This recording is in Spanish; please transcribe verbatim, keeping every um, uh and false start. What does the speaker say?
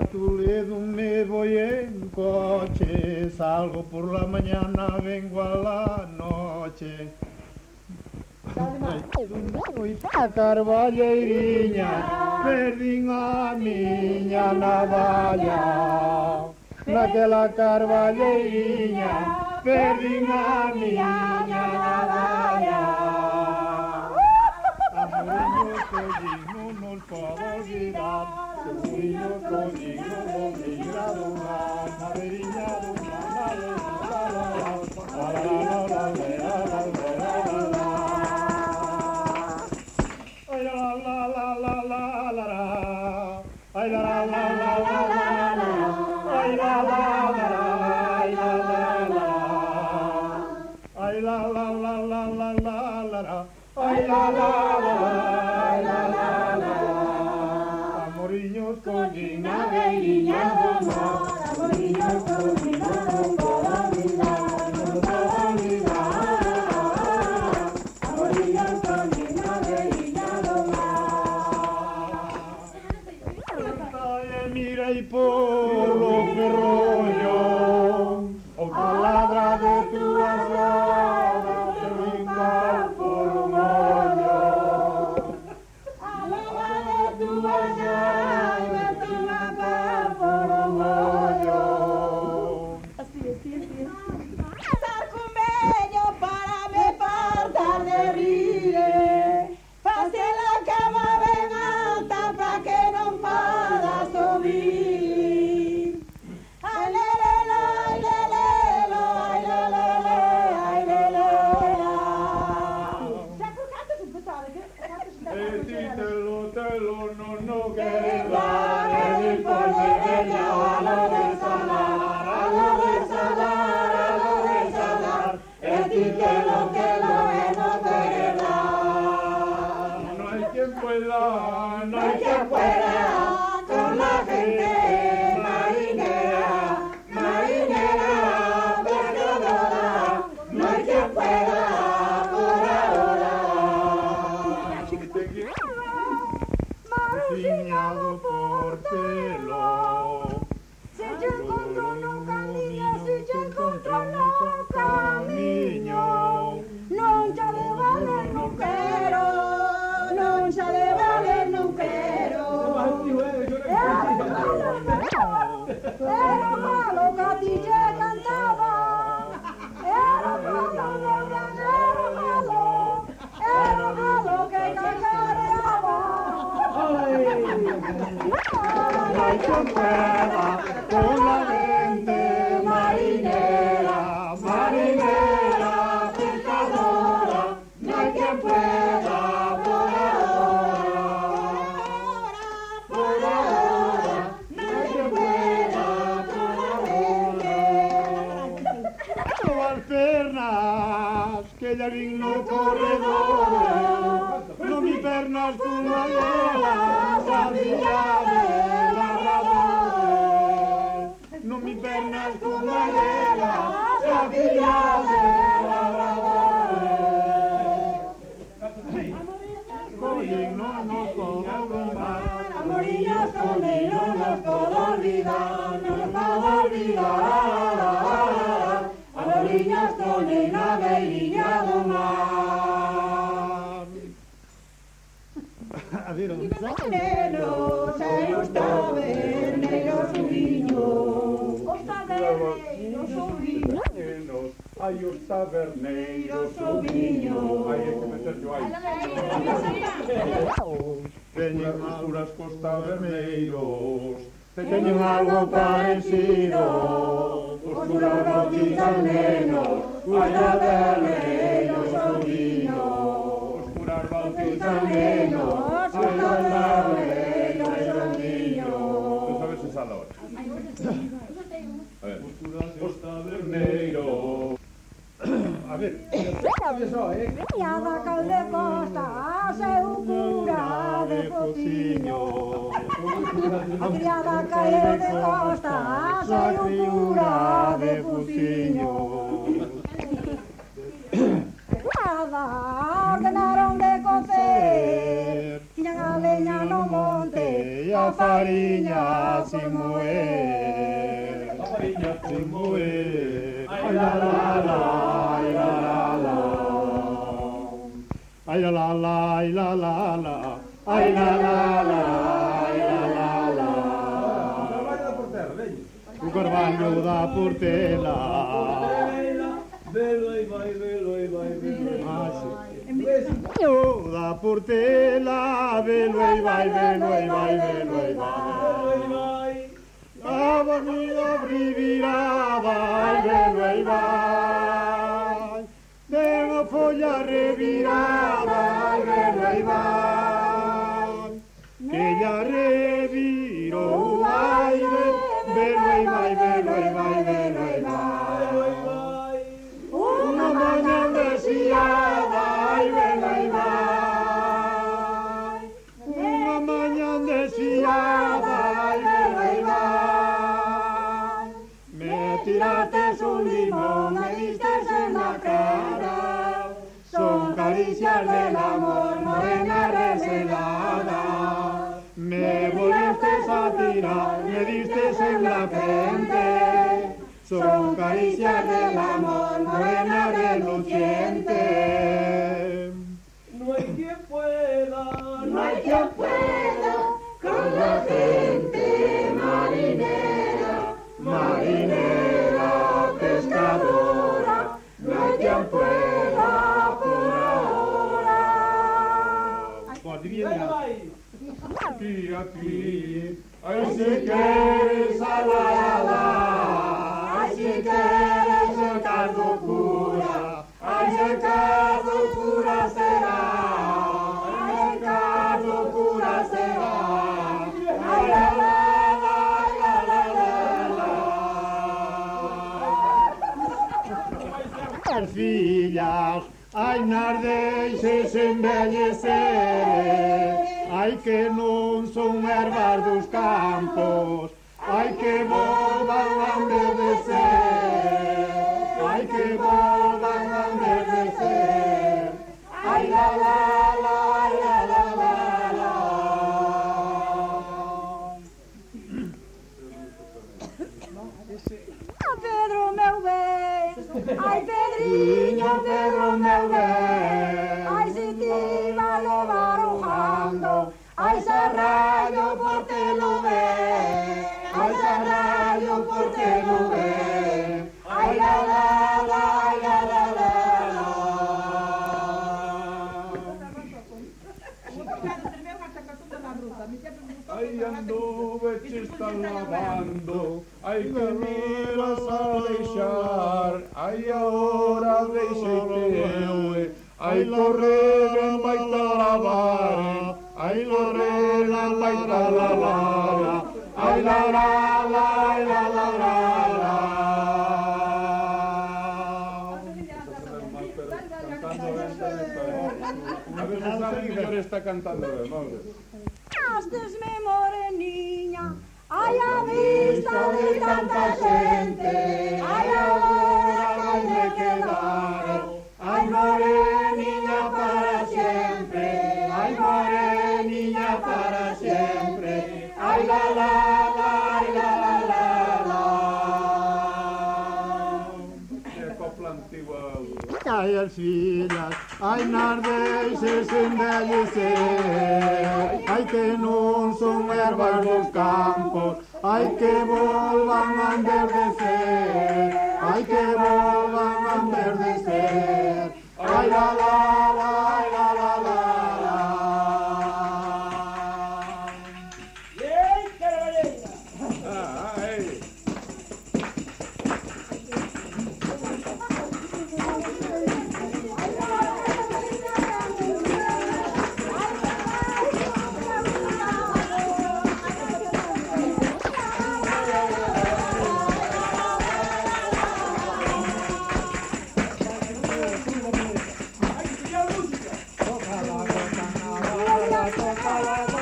Toledo me voy en coche, salgo por la mañana, vengo a la noche. Voy pa' Carballeiriña, perdín a miña navalla. Naquela Carballeiriña, perdín a miña navalla. Amoriño collín, non nos podo olvidar. Amoriño collín, non nos olvidado más. Na veriña do canal, la la la la la la la la la. Ay la la la la la la la. Ay la la la la la la. Ay la la la la. Ay la la la la la la la. Ay la la la la la la. Amoriños collín, Na beiriña do mar, amoriños collín, non podo olvidar, non podo olvidar. Amoriños collín, na beiriña do mar. Mirei polo ferrollo, o palabra de túas ladas te vingar polo mollo. A leva de túas llaves te vingar polo mollo. Así, así, así. Estar con bello para me faltar de rir. Pase la cama ben alta pa que non podas subir. Ay le le le, ay le le lo, ay le le le, ay le le la. Já por canto se botar, que canto se E ti telo, telo, no, no querer querer dar, dar, el informe de ya a lo de salar, a lo de salar, a lo de salar. El ti que lo que lo es no querer dar. no hay quien pueda, No hay quien pueda con la gente marinera, marinera, perdedora. No hay quien pueda por ahora. Ciñado por pelo. Si yo encontro no camiño, si yo encontro no camiño, non xa de valer non quero, non xa de valer non quero. Era malo que a ti lle cantaba, era malo, era malo, era malo que cacareaba. No hay quien pueda con la gente marinera, marinera, pescadora. No hay quien pueda por ahora, por ahora. No hay quien pueda con la gente. As pernas que ya vin no corredor, no mi pernas con la vela, sabía de labradores. No mi pernas con la vela, sabía de labradores. Collín, no nos puedo olvidar. Amoriños collín, non nos podo olvidar, non nos podo olvidar. Amoriños collín, na beiriña do mar. A ver, Neno, se os taberneiro subiño, os taberneiro subiño, Ai, os taberneiros subiño. Ai, hai que meter yo aí. Teñen auras cos taberneiros, teñen algo parecido. Os curas bautizan nenos, ai, taberneiros subiño. Os curas bautizan nenos, ai, taberneiros subiño. Non sabes esa la hora. A ver, os taberneiros. A ver, Criada calde costa, seu cura de fociño. Criada calde costa, seu cura de fociño. Criada ordenaron de cocer, tiñan a leña no monte, a farinha sin moer, a farinha sin moer. Ai la la la, ai la la la. Ai la la la, ai la la la. Ai la la la, ai la la la. O carvalho da Portela. Velo e vai, velo e vai, velo e vai. O da Portela, velo e vai, velo e vai, velo e vai. A avenida revirada, velo e vai. De unha folla revirada, velo e vai. Que ya revirou, ai, velo e vai, velo e vai, velo e vai. Unha mañá desviada, ai, velo e vai. Unha mañá desviada, ai, velo e vai. Me tiraste un limón, me distes en la cara. Son caricias del amor, morena reselada. Me volviste a tirar, me diste en la frente. Son caricias del amor, morena reluciente. No hay quien pueda, No hay quien pueda con la gente marinera, Marinera, pescadora, no hay quien pueda por ahora. Velo vai. Aquí, aquí, ay si quieres a la la la, ay si quieres el caldo cura, ay el caldo cura será, ay el caldo cura será, ay la la la, la la la la. Fillas, ai nas deixes embellecer, ai que non son ervas dos campos, ai que volvan a enverdecer, ai que volvan a enverdecer, ai la la la, ai la la la la. Pedro meu bem, ai Pedrinho, Pedro meu bem, ai se te va a levar rojando, ai Serrallo porque lo ve, ai Serrallo porque lo ve, ai la la la, ai la la la la. Ay, anduve, te están lavando. Ay, que me vas a deixar. Ay, ahora deixei-te. Ay, correga, baita lavar. Ay, correga, baita lavar. Ay, la la la, ay, la la la la. A ver si sabe que yo está cantando. Hazme moreninha, ai a vista de tanta gente, ai agora vai me quedar, ai moreninha para siempre, ai moreninha para siempre, ai la la la, ai la la la la. Que copla antigua. Ai as fillas, ai nas deixes embellecer, ai que non son ervas dos campos, ai que volvan a enverdecer, ai que volvan a enverdecer, ai la la la, ai la la la la. Ay. Toca la